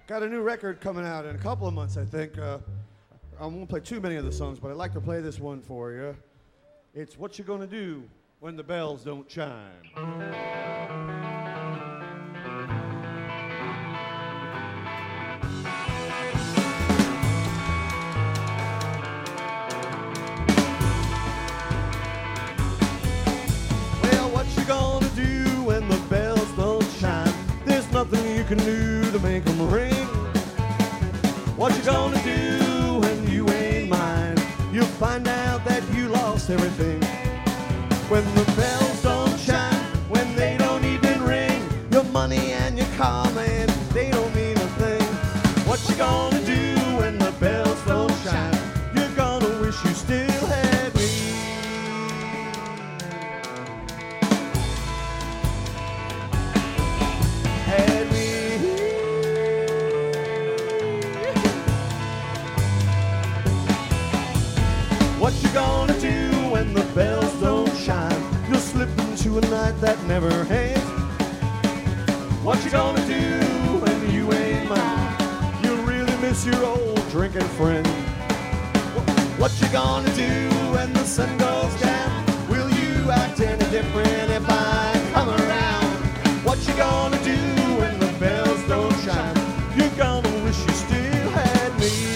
Got a new record coming out in a couple of months, I think. I won't play too many of the songs, but I'd like to play this one for you. It's What You Gonna Do When the Bells Don't Chime. Well, what you gonna do when the bells don't chime? There's nothing you can do to make them ring. What you gonna do when you ain't mine? You'll find out that you lost everything. When the bells don't chime, when they don't even ring, your money and your car, man, they don't mean a thing. What you gonna do when the bells don't chime? You're gonna wish you still had me. Had me. What you gonna do when the bells don't chime? You'll slip into a night that never ends. What you gonna do when you ain't mine? You'll really miss your old drinking friend. What you gonna do when the sun goes down? Will you act any different if I come around? What you gonna do when the bells don't chime? You're gonna wish you still had me.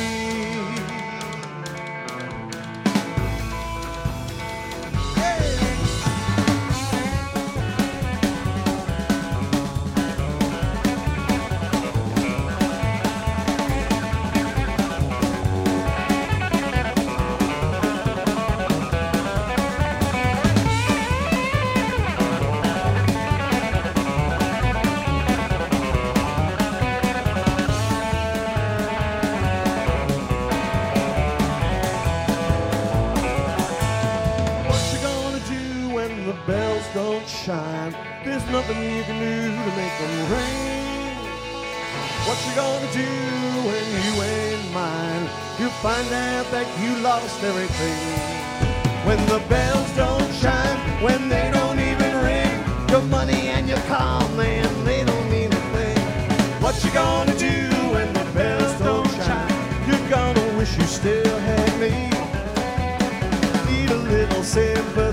Bells don't chime. There's nothing you can do to make them ring. What you gonna do when you ain't mine? You'll find out that you lost everything. When the bells don't chime, when they don't even ring, your money and your car, man, they don't mean a thing. What you gonna do when the bells don't chime? You're gonna wish you still had me. Need a little sympathy.